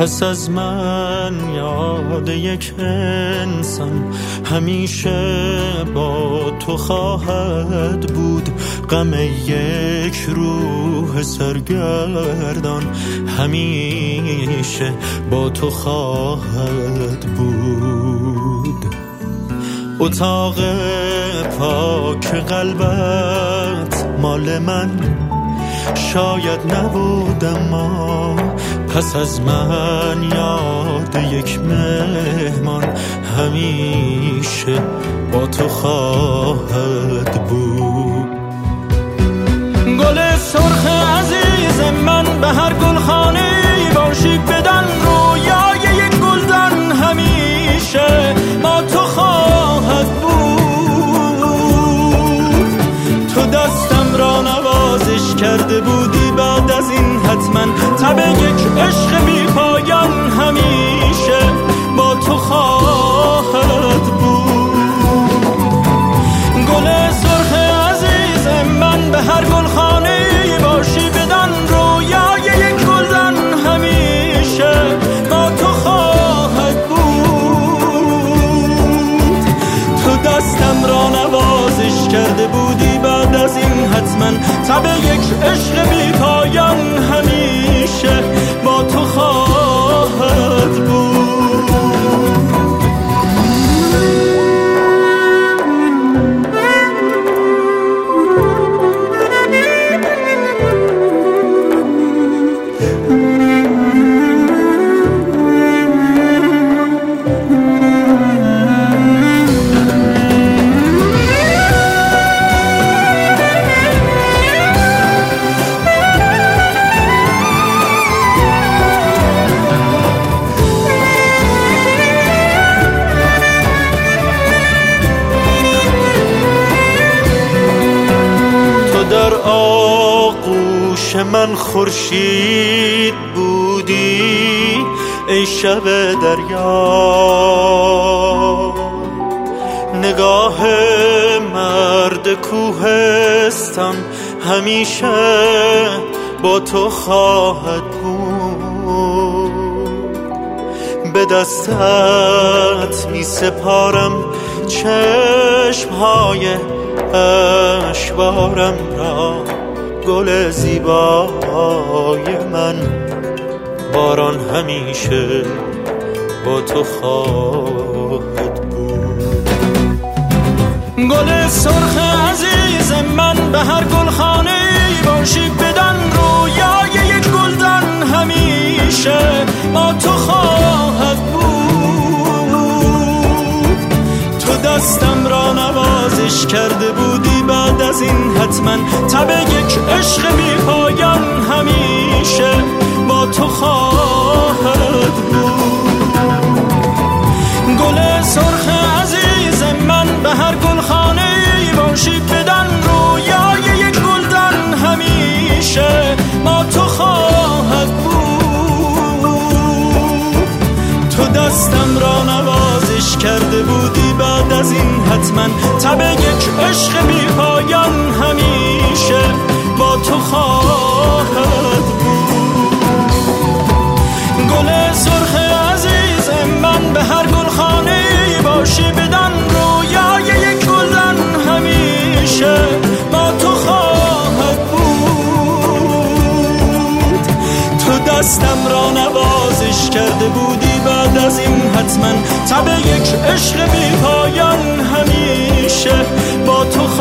پس از من یاد یک انسان همیشه با تو خواهد بود. غم یک روح سرگردان همیشه با تو خواهد بود. اتاق پاک قلبت مال من شاید نبود، اما پس از من یاد یک مهمان همیشه با تو خواهد بود. گل سرخ عزیز من به هر گلخانه باشی بدن رویای یک گلدن همیشه با تو خواهد بود. تو دستم را نوازش کرده بودی، بعد از این حتما تب یک عشق بی پایان همیشه با تو خواهد بود. گل سرخ عزیز من به هر گلخانه باشی بدن رویای یک گلدن همیشه با تو خواهد بود. تو دستم را نوازش کرده بودی، بعد از این حتما تب یک عشق بی پایان همیشه با تو خواهد بود. در آغوش من خورشید بودی ای شب دریا، نگاه مرد کوهستان همیشه با تو خواهد بود. به دستت می سپارم چشمهای اشوارم را، گل زیبای من باران همیشه با تو خواهد بود. گل سرخ عزیز من به هر گلخانه باشی بدن رویای یک گلدن همیشه با تو خواهد بود. تو دستم را نوازش کرده بودی، بعد از این حتما تب یک عشق بی پایان همیشه با تو خواهد بود. گل سرخ عزیز من به هر گلخانه باشی بدن رویای یک گلدن همیشه با تو خواهد بود. تو دستم را نوازش کرده بودی، بعد از این حتما تب یک عشق بی پایان همیشه با تو خواهد بود. گل سرخ عزیز من به هر گلخانه باشی بدن رویای یک گلدن همیشه با تو خواهد بود. تو دستم را نوازش کرده بودی، بعد از این حتما تب یک عشق بی پایان همیشه با تو